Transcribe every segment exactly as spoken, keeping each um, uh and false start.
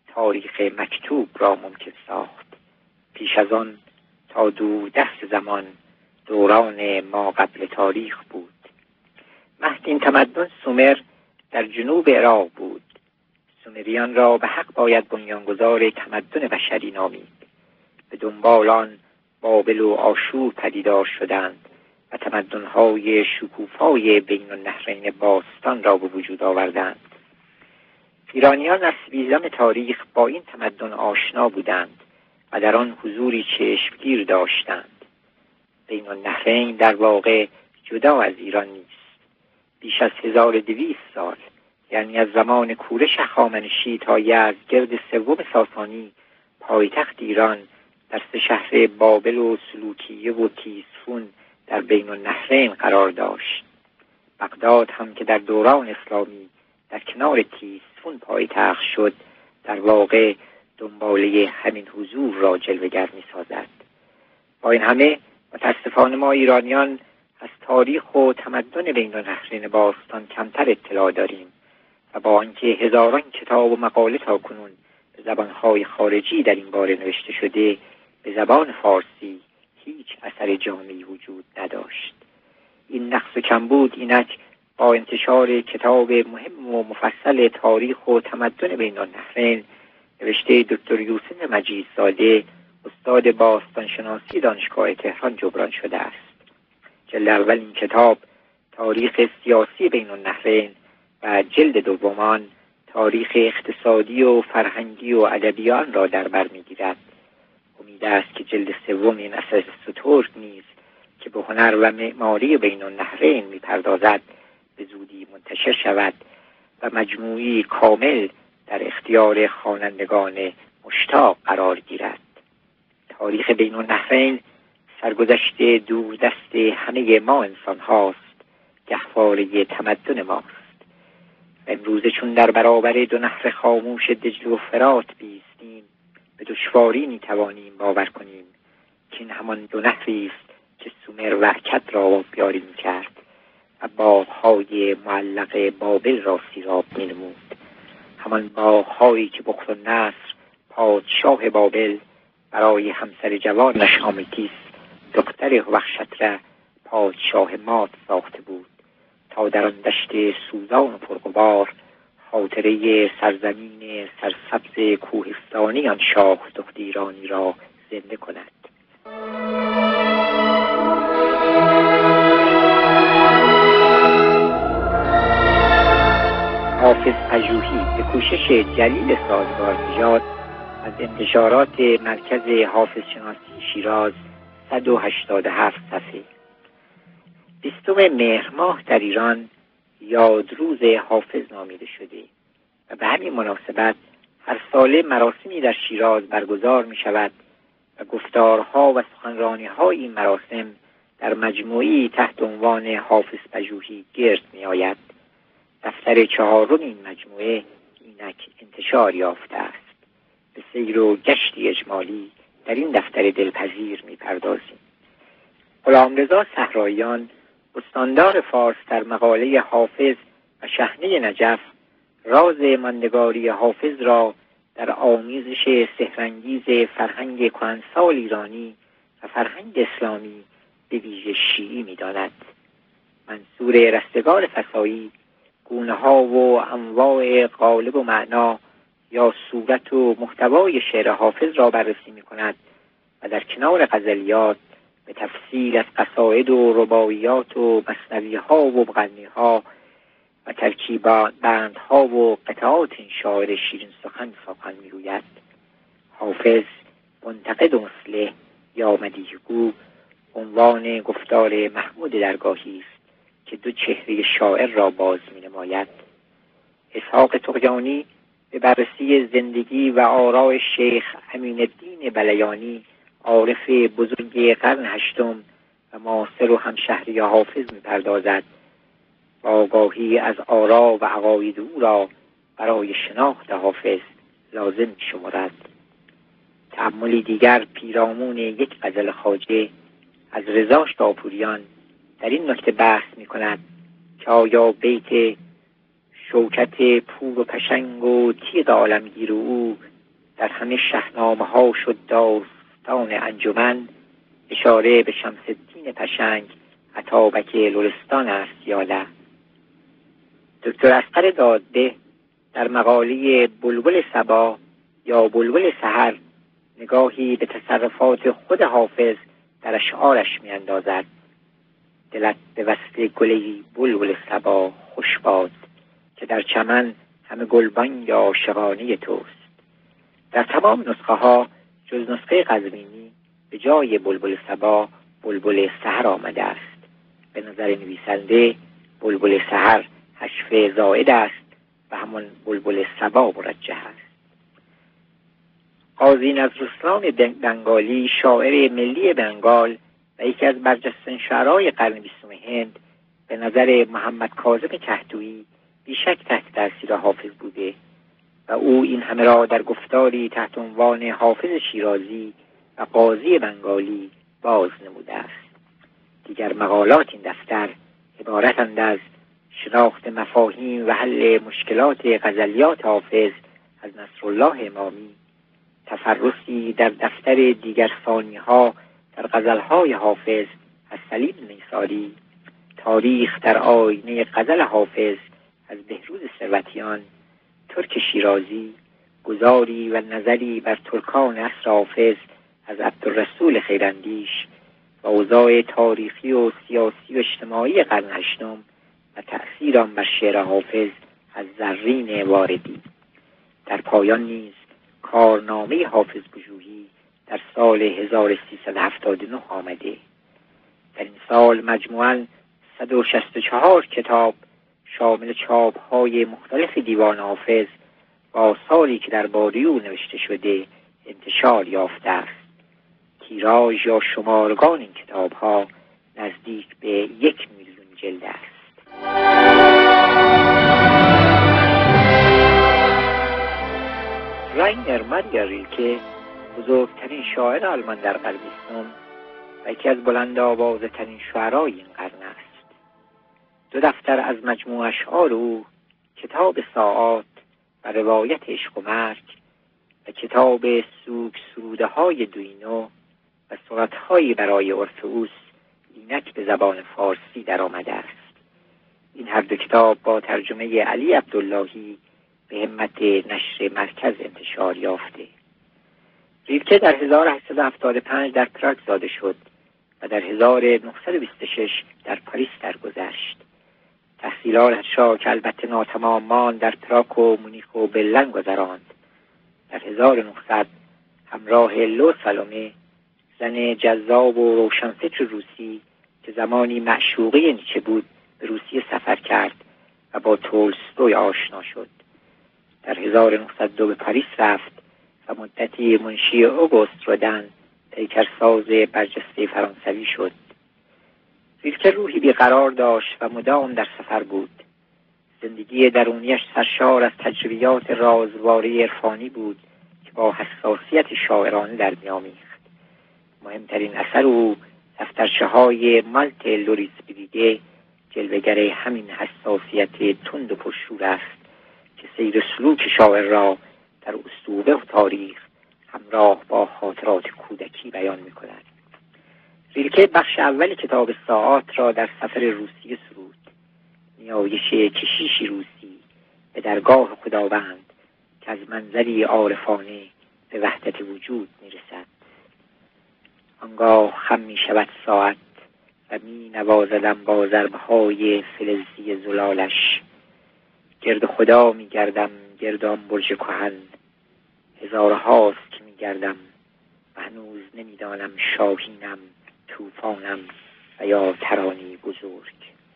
تاریخ مکتوب را ممکن ساخت. پیش از آن تا دور دست زمان دوران ما قبل تاریخ بود. مهد این تمدن سومر در جنوب عراق بود. سومریان را به حق باید بنیانگذار تمدن بشری نامید. به دنبال آن بابل و آشور پدیدار شدند و تمدن‌های شکوفای بین النهرین باستان را به وجود آوردند. ایرانیان از بیزم تاریخ با این تمدن آشنا بودند و در آن حضوری چشمگیر داشتند. بین النهرین در واقع جدا از ایران نیست. بیش از هزار و دویست سال، یعنی از زمان کورش هخامنشی تا یزدگرد سوم ساسانی، پایتخت ایران در سه شهر بابل و سلوکیه و تیسفون در بین النهرین قرار داشت. بغداد هم که در دوران اسلامی در کنار تیسفون پایتخت شد، در واقع دنباله همین حضور را جلوه‌گر می‌سازد. با این همه متاسفانه ما ایرانیان از تاریخ و تمدن بین النهرین باستان کمتر اطلاع داریم و با آنکه هزاران کتاب و مقاله تاکنون به زبان‌های خارجی در این باره نوشته شده، به زبان فارسی هیچ اثر جامعی وجود نداشت. این نقص و کمبود اینک با انتشار کتاب مهم و مفصل تاریخ و تمدن بین النهرین نوشته دکتر یوسف مجیدزاده، استاد باستانشناسی دانشگاه تهران، جبران شده است. جلد اول این کتاب تاریخ سیاسی بین النهرین و جلد دومان تاریخ اقتصادی و فرهنگی و ادبی آن را در بر می‌گیرد. امید است که جلد سوم این اثر سترگ نیز که به هنر و معماری بین النهرین می‌پردازد به زودی منتشر شود و مجموعی کامل در اختیار خوانندگان مشتاق قرار گیرد. تاریخ بین النهرین سرگذشت دوردست همه ما انسان هاست، گهواره تمدن ماست. و امروزه چون در برابر دو نهر خاموش دجله و فرات بیستیم، به دشواری میتوانیم باور کنیم که این همان دو نهری است که سومر و اکد را بیاری میکرد و باغ‌های معلق بابل را سیراب مینمود. همان باغ‌هایی که بختالنصر پادشاه بابل برای همسر جوانش آمیتیس دختر هوخشتره پادشاه ماد ساخته بود تا در آن دشت سوزان و پرغبار خاطره سرزمین سرسبز کوهستانی آن شاه دخت ایرانی را زنده کند. حافظ پژوهی به کوشش جلیل سازگارنژاد از انتشارات مرکز حافظ شناسی شیراز، صد و هشتاد و هفت صفحه. بیستم مهر ماه در ایران یادروز حافظ نامیده شده و به همین مناسبت هر ساله مراسمی در شیراز برگزار می شود و گفتارها و سخنرانی‌های این مراسم در مجموعی تحت عنوان حافظ پژوهی گرد می آید. دفتر چهارم این مجموعه اینک انتشار یافته است. به سیر و گشتی اجمالی در این دفتر دلپذیر می پردازیم. غلامرضا صحراییان، استاندار فارس، در مقاله حافظ و شحنه نجف راز ماندگاری حافظ را در آمیزش سحرانگیز فرهنگ کهنسال ایرانی و فرهنگ اسلامی به ویژه شیعی می داند. منصور رستگار فسایی گونه ها و انواع قالب و معنا یا صورت و محتوای شعر حافظ را بررسی می کند و در کنار غزلیات به تفصیل از قصائد و رباعیات و مثنوی ها و مغنی ها و ترکیب بندها و قطعات این شاعر شیرین سخن سخن می گوید. حافظ منتقد مصلح یا مدیحگو عنوان گفتار محمود درگاهی است که دو چهره شاعر را باز می نماید. اسحاق طغیانی به بررسی زندگی و آراء شیخ امین الدین بلیانی، عارف بزرگ قرن هشتم و معاصر و همشهری حافظ می پردازد و آگاهی از آراء و عقاید او را برای شناخت حافظ لازم می شمارد. تأملی دیگر پیرامون یک غزل خواجه از رضا شاپوریان در این نکته بحث می کند که آیا بیت شوکت پور و پشنگ و تیغ عالمگیر او در همه شهنامه ها شد داستان انجمن، اشاره به شمس الدین پشنگ عطابک لرستان است یاله. دکتر اصغر دادده در مقاله بلبل صبا یا بلبل سحر نگاهی به تصرفات خود حافظ در اشعارش می اندازد. دلت به وصل گلی بلبل صبا خوش باد، که در چمن همه گلبان یا عاشقانه توست. در تمام نسخه ها جز نسخه قزوینی به جای بلبل صبا بلبل سحر آمده است. به نظر نویسنده بلبل سحر حشف زائد است و همان بلبل صبا مرجح است. قاضی نذرالاسلام بنگالی شاعر ملی بنگال و یکی از برجسته‌ترین شاعرای قرن بیستم هند به نظر محمد کاظم کهتویی بیشک تحت تاثیر حافظ بوده و او این همه را در گفتاری تحت عنوان حافظ شیرازی و قاضی بنگالی باز نموده است. دیگر مقالات این دفتر عبارتند از شناخت مفاهیم و حل مشکلات غزلیات حافظ از نصرالله امامی، تفرسی در دفتر دیگر ثانی‌ها در غزلهای حافظ از سلیم نیساری، تاریخ در آینه غزل حافظ از بهروز ثروتیان، ترک شیرازی، گزاری و نظری بر ترکان عصر حافظ از عبدالرسول خیراندیش و اوضاع تاریخی و سیاسی و اجتماعی قرن هشتم و تأثیر آن بر شعر حافظ از زرین واردی. در پایان نیز کارنامه حافظ بجویی در سال هزار و سیصد و هفتاد و نه آمده. در این سال مجموعاً صد و شصت و چهار کتاب شامل چاپ‌های مختلف دیوان حافظ با سالی که در باره او نوشته شده انتشار یافته است. تیراژ یا شمارگان این کتاب‌ها نزدیک به یک میلیون جلد است. راینر ماریا ریلکه بزرگترین شاعر آلمان در قرن بیستم و یکی از بلند آوازه‌ترین شاعرای این قرن است. دو دفتر از مجموع اشعار او، کتاب ساعات و روایت عشق و مرگ و کتاب سوگ سروده های دوینو و سرودهایی برای اورفئوس، اینک به زبان فارسی در آمده است. این هر دو کتاب با ترجمه علی عبداللهی به همت نشر مرکز انتشار یافته. ریلکه در هزار و هشتصد و هفتاد و پنج در پراگ زاده شد و در هزار و نهصد و بیست و شش در پاریس درگذشت. تحصیلاتش را که البته ناتمام ماند در پراگ و مونیخ و برلین گذراند. در هزار و نهصد همراه لو سالومه، زن جذاب و روشنفکر روسی که زمانی معشوقه نیچه بود، به روسیه سفر کرد و با تولستوی آشنا شد. در هزار و نهصد و دو به پاریس رفت و مدتی منشی اوگوست رودن، پیکرساز برجسته فرانسوی شد. ریلکه روحی بیقرار داشت و مدام در سفر بود. زندگی درونیش سرشار از تجربیات رازواره عرفانی بود که با حساسیت شاعرانه در می‌آمیخت. مهمترین اثر او دفترچه های مالت لوریس بیدیگه جلوه‌گر همین حساسیت تند و پرشور است که سیر سلوک شاعر را در اسطوره و تاریخ همراه با خاطرات کودکی بیان می‌کند. ریلکه بخش اول کتاب ساعات را در سفر روسیه سرود. نیایش کشیشی روسی به درگاه خداوند که از منظری عارفانه به وحدت وجود می‌رسد. آنگاه خم می‌شود ساعت و می‌نوازدم با ضربه‌های فلزی زلالش. گرد خدا می‌گردم، گرد آن برج کهن. هزارهاست که می‌گردم و هنوز نمی‌دانم شاهینم، طوفانم و یا ترانی بزرگ.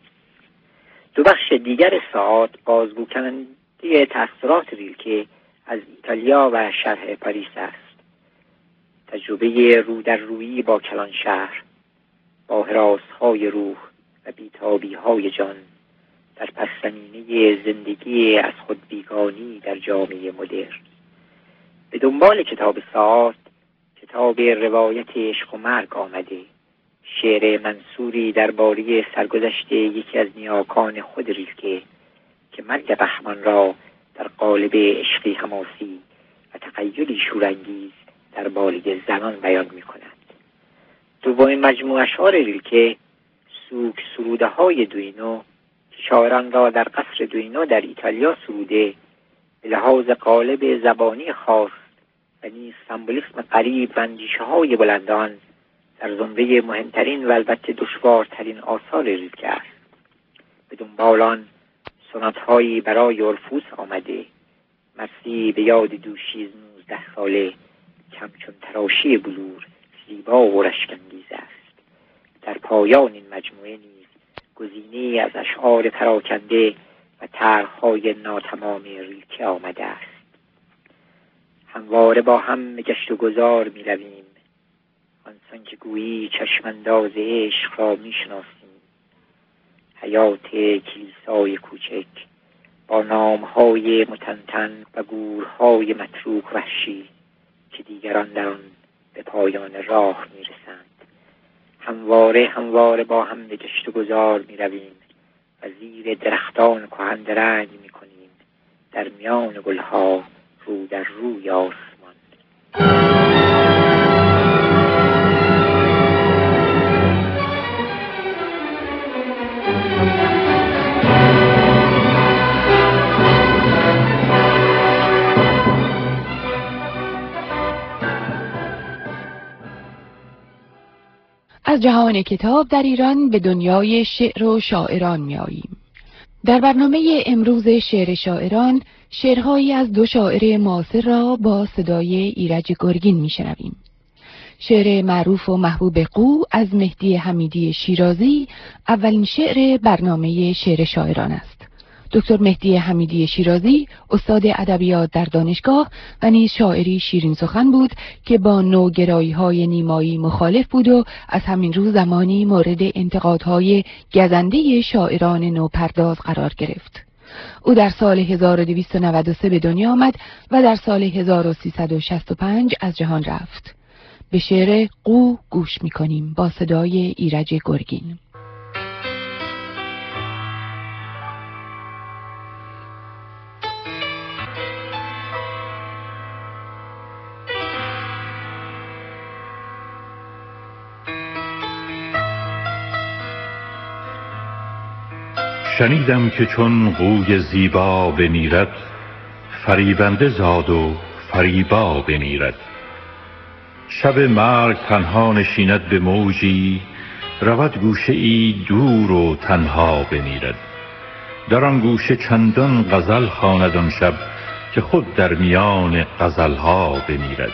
دو بخش دیگر ساعات بازگو کننده تأثیرات ریلکه از ایتالیا و شرق پاریس است. تجربه رو در رویی با کلان شهر، با هراس‌های روح و بیتابی‌های جان در پس زمینه زندگی از خود بیگانی در جامعه مدرن. به دنبال کتاب ساعات کتاب روایت عشق و مرگ آمده، شعر منصوری درباره سرگذشت یکی از نیاکان خود ریلکه که مرگ بهمن را در قالب عشقی حماسی و تقیید تخیلی شورانگیز در بالای زنان بیان می کند. دومین مجموعه اشعار ریلکه سوگ سروده های دوینو که شاعران را در قصر دوینو در ایتالیا سروده به لحاظ قالب زبانی خاص و نیز سمبولیسم قریب و اندیشه های بلندان در زمره مهمترین و البته دشوارترین آثار ریلکه است. به دنبال آن سنت هایی برای اورفوس آمده، مرسی به یاد دوشی نوزده ساله همچون تراشی بلور زیبا و رشک‌انگیز است. در پایان این مجموعه نیز گزینه‌ای از اشعار پراکنده و طرح‌های ناتمام ریلکه آمده است. همواره با هم گشت و گذار می رویم، آنسان که گویی چشمانداز عشق را می شناسیم. حیات کلیسای کوچک با نام‌های متنتن و گورهای متروک وحشی که دیگران در آن به پایان راه می رسند. همواره همواره با هم به گشت و گذار می رویم و زیر درختان کهن درنگ می کنیم، در میان گلها رو در روی آسمان. از جهان کتاب در ایران به دنیای شعر و شاعران می آییم. در برنامه امروز شعر شاعران، شعرهایی از دو شاعر معاصر را با صدای ایرج گرگین می شنویم. شعر معروف و محبوب قو از مهدی حمیدی شیرازی اولین شعر برنامه شعر شاعران است. دکتر مهدی حمیدی شیرازی استاد ادبیات در دانشگاه و نیز شاعری شیرین سخن بود که با نوگرایی‌های نیمایی مخالف بود و از همین رو زمانی مورد انتقادهای گزنده شاعران نوپرداز قرار گرفت. او در سال هزار و دویست و نود و سه به دنیا آمد و در سال هزار و سیصد و شصت و پنج از جهان رفت. به شعر قو گوش می‌کنیم با صدای ایرج گرگین. شنیدم که چون قوی زیبا بمیرد، فریبنده زاد و فریبا بمیرد. شب مرگ تنها نشیند به موجی، رود گوشه ای دور و تنها بمیرد. در آن گوشه چندان غزل خواند آن شب، که خود در میان غزلها بمیرد.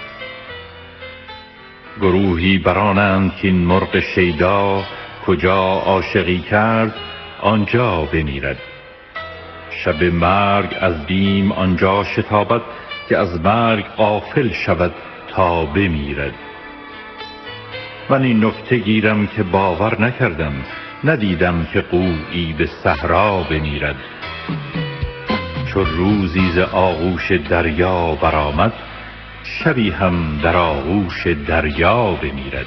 گروهی برانند که این مرغ شیدا، کجا عاشقی کرد آنجا بمیرد. شب مرگ از بیم آنجا شتابد، که از مرگ غافل شود تا بمیرد. من این نکته گیرم که باور نکردم، ندیدم که قویی به صحرا بمیرد. چو روزی ز آغوش دریا برآمد، شبی هم در آغوش دریا بمیرد.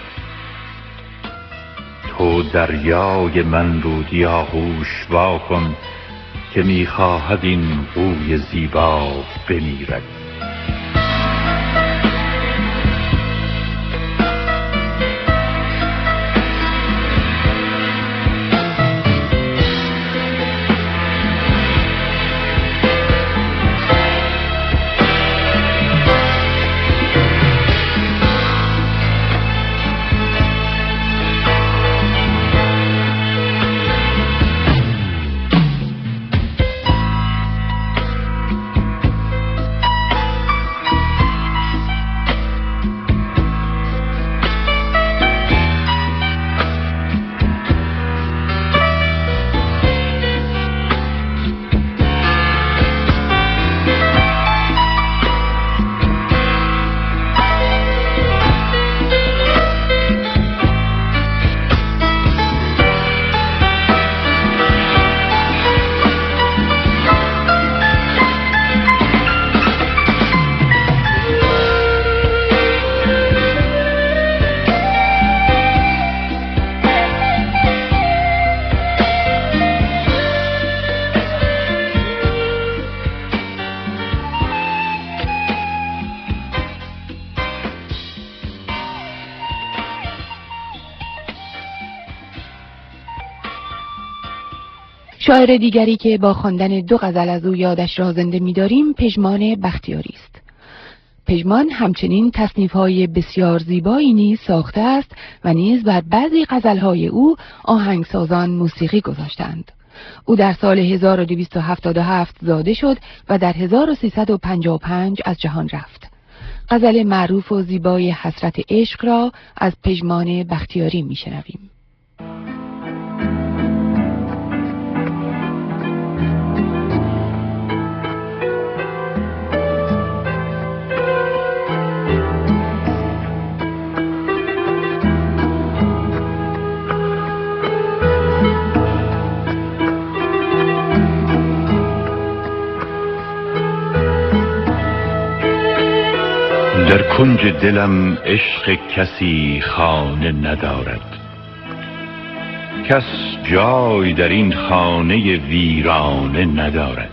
تو دریای من بودی آغوش وا کن، که میخواهد این قوی زیبا بمیرد. شاعر دیگری که با خواندن دو غزل از او یادش را زنده می‌داریم پژمان بختیاری است. پژمان همچنین تصنیف‌های بسیار زیبایی نیز ساخته است و نیز بر بعضی غزل‌های او آهنگسازان موسیقی گذاشتند. او در سال هزار و دویست و هفتاد و هفت زاده شد و در هزار و سیصد و پنجاه و پنج از جهان رفت. غزل معروف و زیبای حسرت عشق را از پژمان بختیاری می‌شنویم. در کنج دلم عشق کسی خانه ندارد، کس جای در این خانه ویرانه ندارد.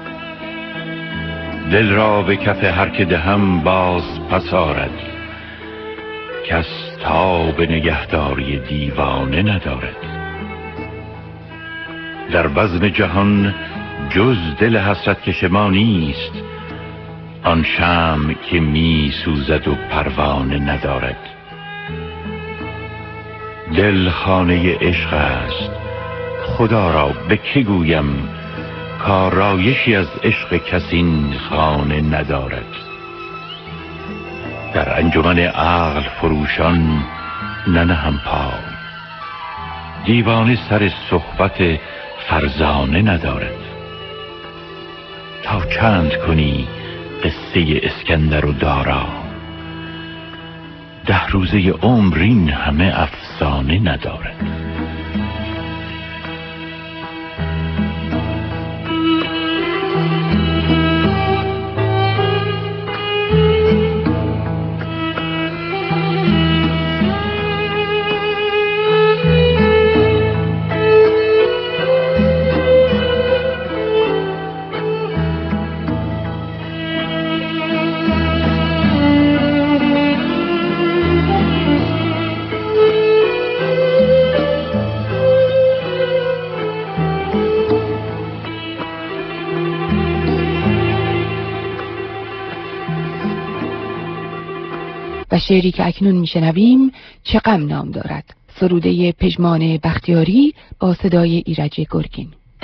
دل را به کف هر که دهم باز پس آرد، کس تاب نگهداری دیوانه ندارد. در بزم جهان جز دل حسرت کش ما نیست، آن شمع که می سوزد و پروانه ندارد. دل خانه عشق است، خدا را به که گویم کارایشی از عشق کسی این خانه ندارد. در انجمن عقل فروشان ننهم پای، دیوانه سر صحبت فرزانه ندارد. تا چند کنی قصه اسکندر و دارا، ده روزه عمر این همه افسانه ندارد. و شعری که اکنون میشنویم چه غم نام دارد، سروده پژمان بختیاری با صدای ایرج گرگین.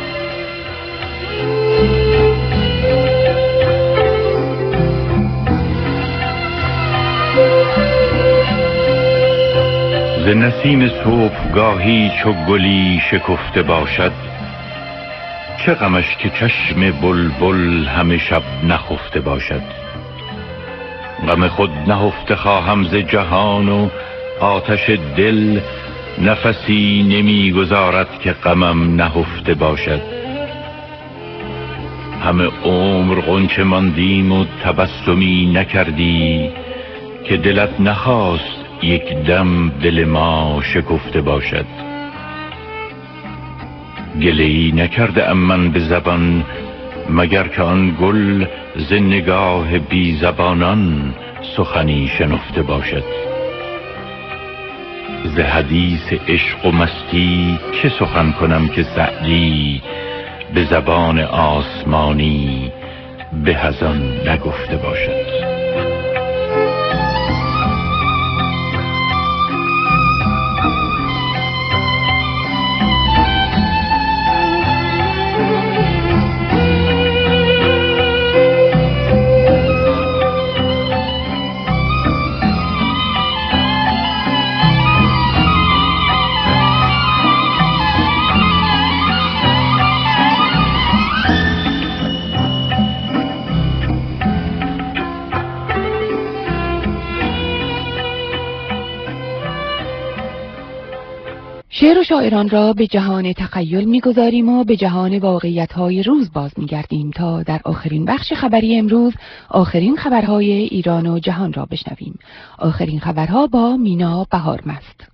ز نسیم صبحگاهی چو گلی شکفته باشد، چه غمش که چشم بلبل همه شب نخفته باشد. غم خود نهفته خواهم ز جهان و آتش دل نفسی نمیگذارد که غمم نهفته باشد. همه عمر غنچه ماندیم و تبسمی نکردی، که دلت نخواست یک دم دل ما شکفته باشد. گله‌ای نکرده ام من به زبان، مگر که آن گل ز نگاه بی زبانان سخنی شنفته باشد. ز حدیث عشق و مستی چه سخن کنم که سعدی به زبان آسمانی به از آن نگفته باشد. شعر و شاعران را به جهان تخیل می‌گذاریم و به جهان واقعیت‌های روز باز می‌گردیم تا در آخرین بخش خبری امروز آخرین خبرهای ایران و جهان را بشنویم. آخرین خبرها با مینا بهارمست.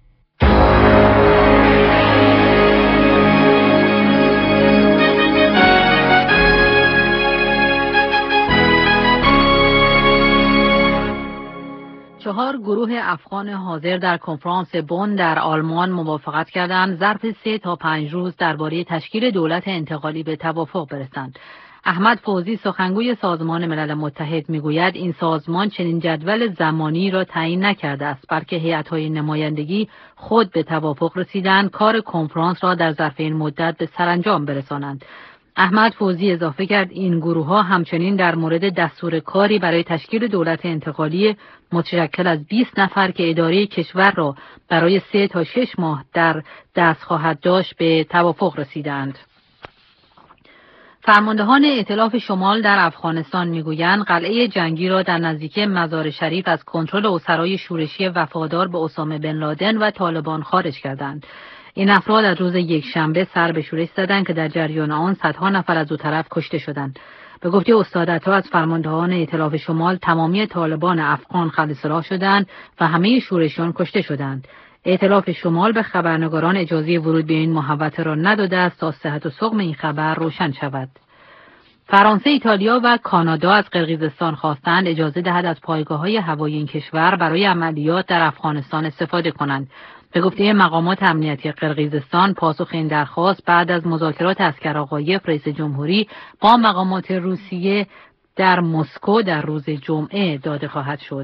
چهار گروه افغان حاضر در کنفرانس بن در آلمان موافقت کردند ظرف سه تا پنج روز درباره تشکیل دولت انتقالی به توافق برسند. احمد فوزی سخنگوی سازمان ملل متحد میگوید این سازمان چنین جدول زمانی را تعیین نکرده است، بلکه هیئت‌های نمایندگی خود به توافق رسیدند کار کنفرانس را در ظرف این مدت به سرانجام برسانند. احمد فوزی اضافه کرد این گروه‌ها همچنین در مورد دستور کاری برای تشکیل دولت انتقالی متشکل از بیست نفر که اداره کشور را برای سه تا شش ماه در دست خواهد داشت به توافق رسیدند. فرماندهان ائتلاف شمال در افغانستان میگویند قلعه جنگی را در نزدیکی مزار شریف از کنترل اسرای شورشی وفادار به اسامه بن لادن و طالبان خارج کردند. این افراد از روز یکشنبه سر به شورش زدند که در جریان آن صدها نفر از دو طرف کشته شدند. به گفته استاد عطا از فرماندهان ائتلاف شمال تمامی طالبان افغان خلع شدند و همه شورشیان کشته شدند. ائتلاف شمال به خبرنگاران اجازه ورود به این محوطه را نداده است تا صحت و سقم این خبر روشن شود. فرانسه، ایتالیا و کانادا از قرقیزستان خواستند اجازه دهد از پایگاه‌های هوایی این کشور برای عملیات در افغانستان استفاده کنند. به گفته مقامات امنیتی قرقیزستان، پاسخ این درخواست بعد از مذاکرات اسکرآقایف رئیس جمهوری با مقامات روسیه در مسکو در روز جمعه داده خواهد شد.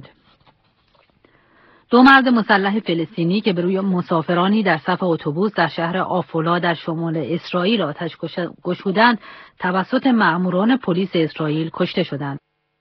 دو مرد مسلح فلسطینی که به روی مسافرانی در صف اتوبوس در شهر آفولا در شمال اسرائیل آتش گشودند توسط مأموران پلیس اسرائیل کشته شدند.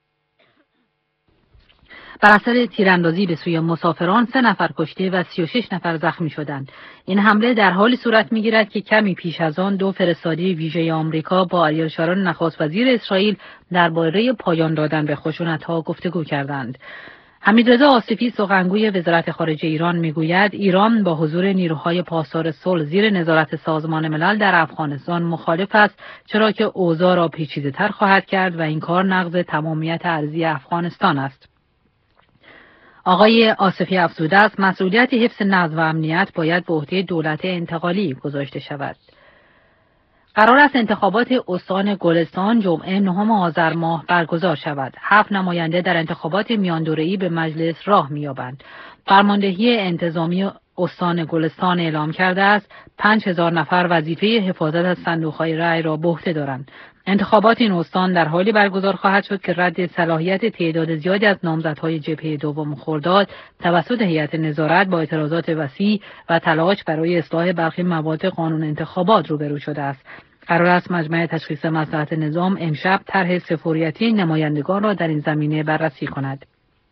بر اثر تیراندازی به سوی مسافران سه نفر کشته و سی و شش نفر زخمی شدند. این حمله در حالی صورت می‌گیرد که کمی پیش از آن دو فرستادی ویژه آمریکا با اریل شارون نخست وزیر اسرائیل درباره پایان دادن به خشونت‌ها گفتگو کردند. حمیدرضا آصفی سخنگوی وزارت خارجه ایران میگوید ایران با حضور نیروهای پاسدار صلح زیر نظارت سازمان ملل در افغانستان مخالف است، چرا که اوضاع را پیچیده‌تر خواهد کرد و این کار نقض تمامیت ارضی افغانستان است. آقای آصفی افزوده است مسئولیت حفظ نظم و امنیت باید به عهده دولت انتقالی گذاشته شود. قرار است انتخابات استان گلستان جمعه نهم آذر ماه برگزار شود. هفت نماینده در انتخابات میاندوره‌ای به مجلس راه می‌یابند. فرماندهی انتظامی استان گلستان اعلام کرده است پنج هزار نفر وظیفه حفاظت از صندوق‌های رای را به عهده دارند. انتخابات این استان در حالی برگزار خواهد شد که رد صلاحیت تعداد زیادی از نامزدهای جبهه دوم خرداد توسط هیئت نظارت با اعتراضات وسیع و تلاش برای اصلاح برخی مواد قانون انتخابات روبرو شده است. قرار است مجمع تشخیص مصلحت نظام امشب طرح سفوریتی نمایندگان را در این زمینه بررسی کند.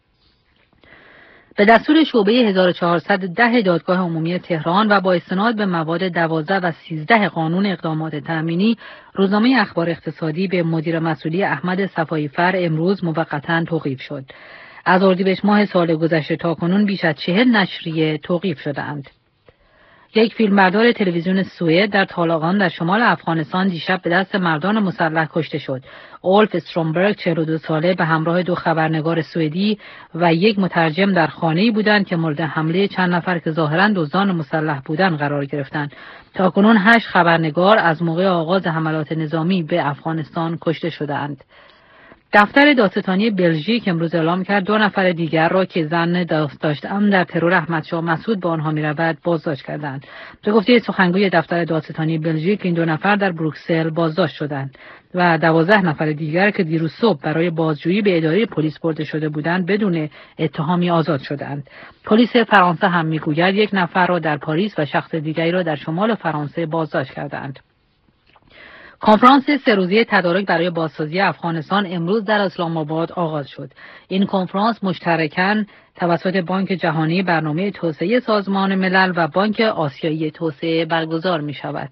به دستور شعبه هزار و چهارصد و ده دادگاه عمومی تهران و با استناد به مواد دوازده و سیزده قانون اقدامات تأمینی، روزنامه اخبار اقتصادی به مدیر مسئولی احمد صفایی‌فر امروز موقتا توقیف شد. از اردیبهشت ماه سال گذشته تاکنون بیش از چهل نشریه توقیف شده‌اند. یک فیلمبردار تلویزیون سوئد در طالقان در شمال افغانستان دیشب به دست مردان مسلح کشته شد. اولف استرومبرگ چهل و دو ساله به همراه دو خبرنگار سوئدی و یک مترجم در خانه‌ای بودند که مورد حمله چند نفر که ظاهراً دزدان مسلح بودند قرار گرفتند. تاکنون هشت خبرنگار از موقع آغاز حملات نظامی به افغانستان کشته شدند. دفتر دادستانی بلژیک امروز اعلام کرد دو نفر دیگر را که ظن داشتند در ترور احمدشاه مسعود با آنها می‌رود بازداشت کردند. به گفته سخنگوی دفتر دادستانی بلژیک این دو نفر در بروکسل بازداشت شدند و دوازده نفر دیگر که دیروز صبح برای بازجویی به اداره پلیس برده شده بودند بدون اتهامی آزاد شدند. پلیس فرانسه هم میگوید یک نفر را در پاریس و شخص دیگری را در شمال فرانسه بازداشت کردند. کنفرانس سه روزه تدارک برای بازسازی افغانستان امروز در اسلام آباد آغاز شد. این کنفرانس مشترکاً توسط بانک جهانی، برنامه توسعه سازمان ملل و بانک آسیایی توسعه برگزار می شود.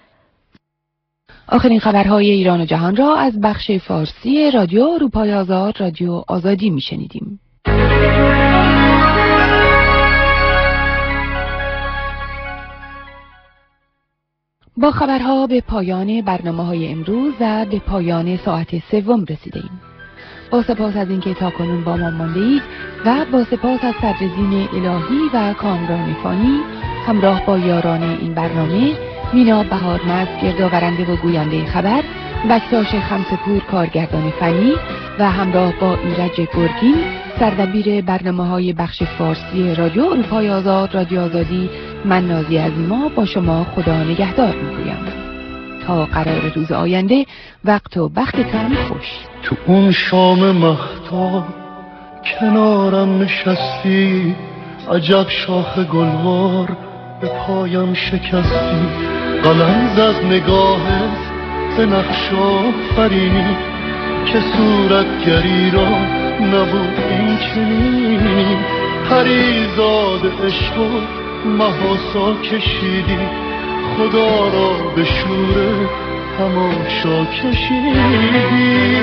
آخرین خبرهای ایران و جهان را از بخش فارسی رادیو اروپای آزاد، رادیو آزادی می شنیدیم. با خبرها به پایان برنامه‌های امروز و به پایان ساعت سوم رسیدیم. با سپاس از اینکه تاکنون با ما مانده اید و با سپاس از سررزین الهی و کامران فانی، همراه با یاران این برنامه مینا بهارمست گردآورنده و گوینده خبر، بکتاش خمسپور کارگردان فنی و همراه با ایرج گرگین سردبیر برنامه‌های بخش فارسی رادیو اروپای آزاد، رادیو آزادی، من نازی عظیما با شما خدا نگهدار میگویم. تا قرار روز آینده، وقت و بختتان خوش. تو اون شام مهتاب کنارم نشستی، عجب شاخ گلوار به پایم شکستی. قلم زد نگاهت به نقش آفرینی که صورتگری را نبود این چنین. پریزاد عشق و مهاسا کشیدی، خدا را به شور تماشا کشیدی.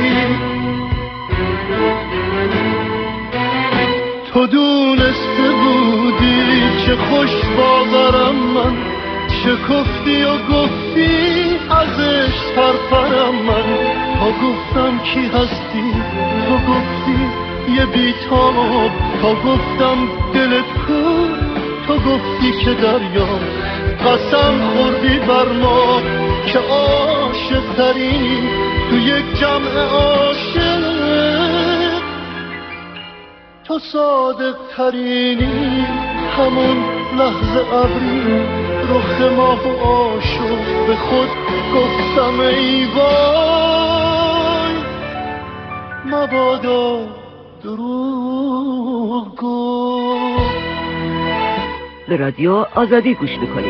تو دونسته بودی چه خوش باورم من، شکفتی و گفتی ازش پرپرم من. تا گفتم کی هستی تو گفتی یه بیتاب، تا گفتم دلت کو تو گفتی که دریا. قسم خوردی بر ما که عاشق ترینی تو یک جمع عاشق، تو صادق ترینی. همون لحظه ابری رخ ماه و عاشق به خود گفتم ای وای، مبادا دروغ گفت. به رادیو آزادی گوش میکنید.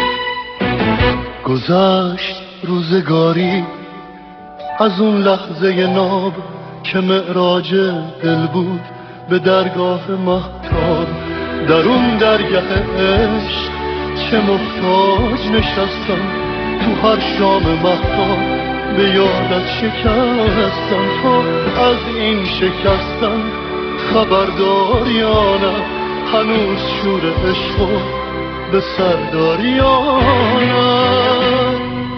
گذشت روزگاری از اون لحظه ناب که معراج دل بود به درگاه مهتاب. در اون درگه عشق چه محتاج نشستم، تو هر شام مهتاب به یادت شکستم. تو از این شکستم خبردار یا نه، هنوز شور عشق به سرداری یا نه.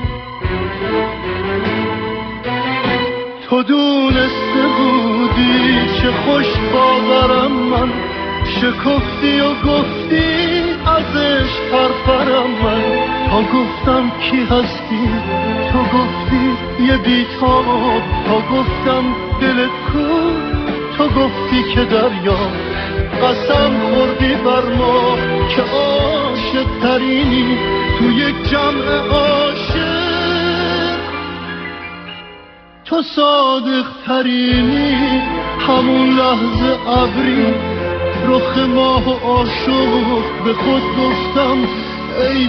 تو دونسته بودی چه خوش باورم من، شکفتی و گفتی ازش پرپرم من. تا گفتم کی هستی تو گفتی یه بیتاب، تا گفتم دلت کو تو گفتی که دریا. قسم خوردی بر ما که عاشق ترینی تو یک جمع عاشق، تو صادق ترینی. همون لحظه ابری رخ ماه و عاشق به خود گفتم ای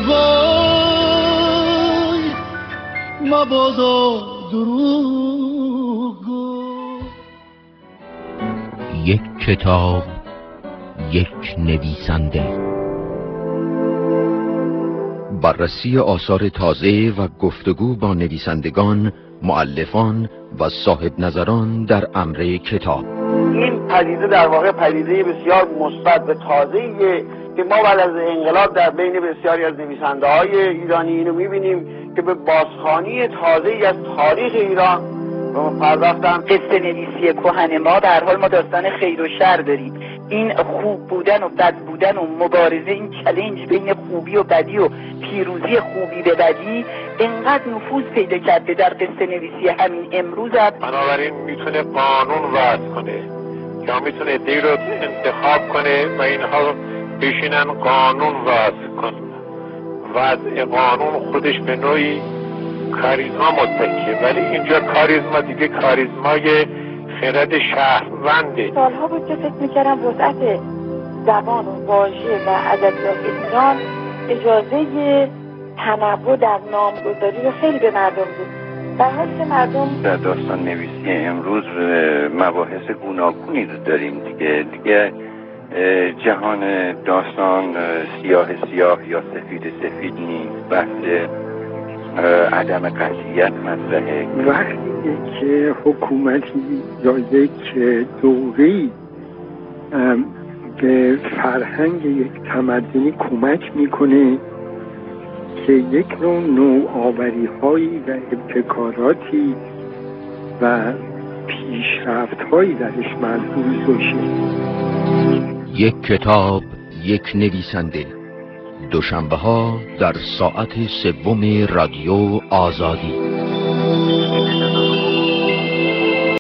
وای، مبادا دروغ گفت. یک کتاب، یک نویسنده. بررسی آثار تازه و گفتگو با نویسندگان، مؤلفان و صاحب نظران در امر کتاب. این پدیده در واقع پدیده بسیار مثبت و تازه‌ایه که ما بعد از انقلاب در بین بسیاری از نویسنده‌های ایرانی اینو می‌بینیم که به بازخوانی تازه‌ای از تاریخ ایران پرداختن. قصه نویسی کهن ما در حال ما داستان خیر و شر داریم. این خوب بودن و بد بودن و مبارزه، این چالش بین خوبی و بدی و پیروزی خوبی به بدی انقدر نفوذ پیدا کرده در قصه نویسی همین امروز. بنابراین میتونه قانون وضع کنه یا میتونه عده‌ای رو انتخاب کنه و اینها بشینن قانون وضع کنن. وضع قانون خودش به نوعی کاریزما متکیه، ولی اینجا کاریزما دیگه کاریزمای خرد شهرونده. سالها بود که فکر میکردم وسعت زبان و واژه و ادبیات ایران اجازه تنوع در نامگذاری رو خیلی به مردم بود، در حالی که مردم در داستان نویسی امروز مباحث گوناگونی داریم دیگه. دیگه جهان داستان سیاه سیاه یا سفید سفید نیست، بحث عدم قطعیت مطرحه. وقتی که حکومتی یا یک دوره‌ای به فرهنگ یک تمدنی کمک میکنه که یک نوع نوآوری هایی و ابتکاراتی و پیشرفت هایی درش ملحوظ بشه. یک کتاب، یک نویسنده. دوشنبه ها در ساعت سوم رادیو آزادی.